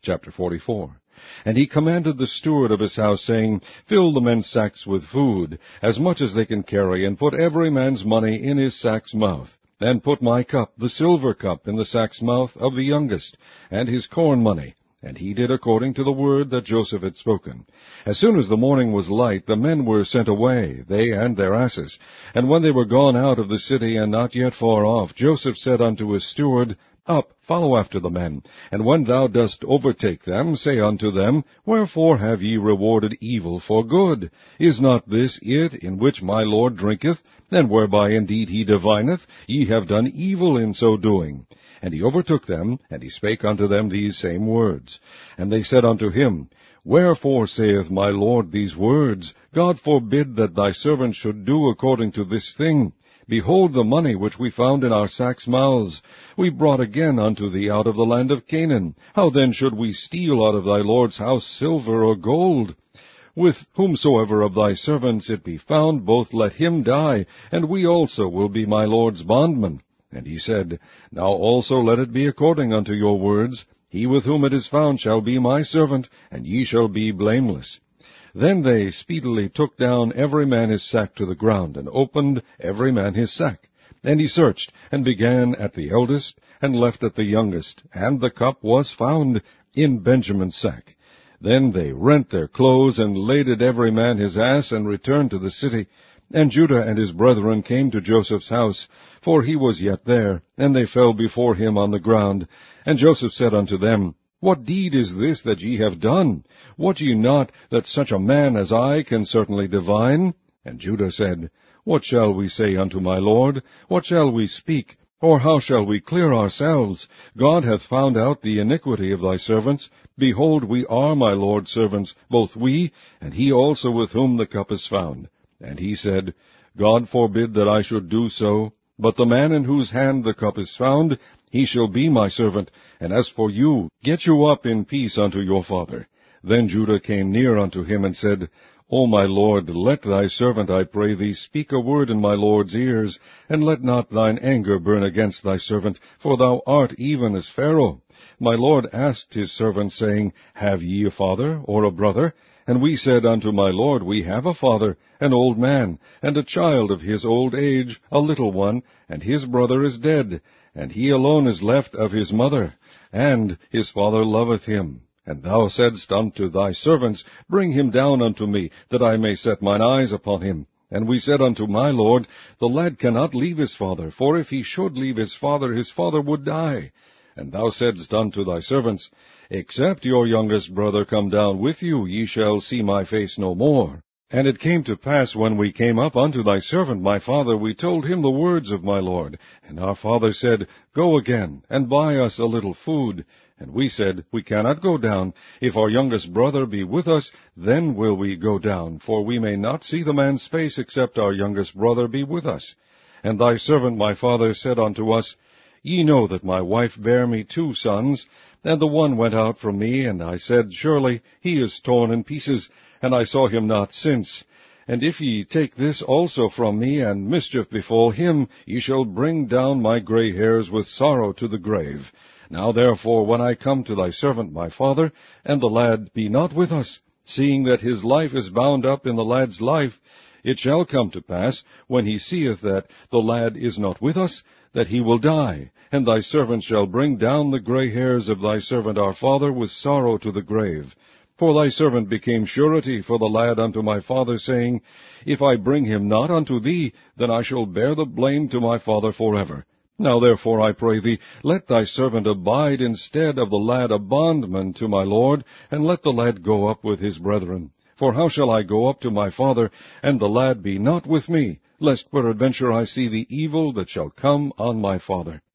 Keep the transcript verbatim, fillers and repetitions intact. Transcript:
Chapter forty-four. And he commanded the steward of his house, saying, Fill the men's sacks with food, as much as they can carry, and put every man's money in his sack's mouth. And put my cup, the silver cup, in the sack's mouth of the youngest, and his corn money. And he did according to the word that Joseph had spoken. As soon as the morning was light, the men were sent away, they and their asses. And when they were gone out of the city, and not yet far off, Joseph said unto his steward, Up, follow after the men, and when thou dost overtake them, say unto them, Wherefore have ye rewarded evil for good? Is not this it in which my Lord drinketh, and whereby indeed he divineth? Ye have done evil in so doing. And he overtook them, and he spake unto them these same words. And they said unto him, Wherefore saith my Lord these words? God forbid that thy servant should do according to this thing. Behold the money which we found in our sacks' mouths. We brought again unto thee out of the land of Canaan. How then should we steal out of thy Lord's house silver or gold? With whomsoever of thy servants it be found, both let him die, and we also will be my Lord's bondmen. And he said, Now also let it be according unto your words. He with whom it is found shall be my servant, and ye shall be blameless. Then they speedily took down every man his sack to the ground, and opened every man his sack. And he searched, and began at the eldest, and left at the youngest, and the cup was found in Benjamin's sack. Then they rent their clothes, and laded every man his ass, and returned to the city. And Judah and his brethren came to Joseph's house, for he was yet there, and they fell before him on the ground. And Joseph said unto them, What deed is this that ye have done? Wot ye not that such a man as I can certainly divine? And Judah said, What shall we say unto my Lord? What shall we speak? Or how shall we clear ourselves? God hath found out the iniquity of thy servants. Behold, we are my Lord's servants, both we, and he also with whom the cup is found. And he said, God forbid that I should do so, but the man in whose hand the cup is found, he shall be my servant. And as for you, get you up in peace unto your father. Then Judah came near unto him, and said, O my Lord, let thy servant, I pray thee, speak a word in my Lord's ears, and let not thine anger burn against thy servant, for thou art even as Pharaoh. My Lord asked his servant, saying, Have ye a father, or a brother? And we said unto my Lord, We have a father, an old man, and a child of his old age, a little one, and his brother is dead, and he alone is left of his mother, and his father loveth him. And thou saidst unto thy servants, Bring him down unto me, that I may set mine eyes upon him. And we said unto my Lord, The lad cannot leave his father, for if he should leave his father, his father would die. And thou saidst unto thy servants, Except your youngest brother come down with you, ye shall see my face no more. And it came to pass, when we came up unto thy servant my father, we told him the words of my Lord. And our father said, Go again, and buy us a little food. And we said, We cannot go down. If our youngest brother be with us, then will we go down, for we may not see the man's face, except our youngest brother be with us. And thy servant my father said unto us, Ye know that my wife bare me two sons, and the one went out from me, and I said, Surely he is torn in pieces, and I saw him not since. And if ye take this also from me, and mischief befall him, ye shall bring down my gray hairs with sorrow to the grave. Now therefore, when I come to thy servant my father, and the lad be not with us, seeing that his life is bound up in the lad's life, it shall come to pass, when he seeth that the lad is not with us, that he will die, and thy servant shall bring down the gray hairs of thy servant our father with sorrow to the grave. For thy servant became surety for the lad unto my father, saying, If I bring him not unto thee, then I shall bear the blame to my father forever. Now therefore, I pray thee, let thy servant abide instead of the lad a bondman to my lord, and let the lad go up with his brethren. For how shall I go up to my father, and the lad be not with me, lest peradventure I see the evil that shall come on my father?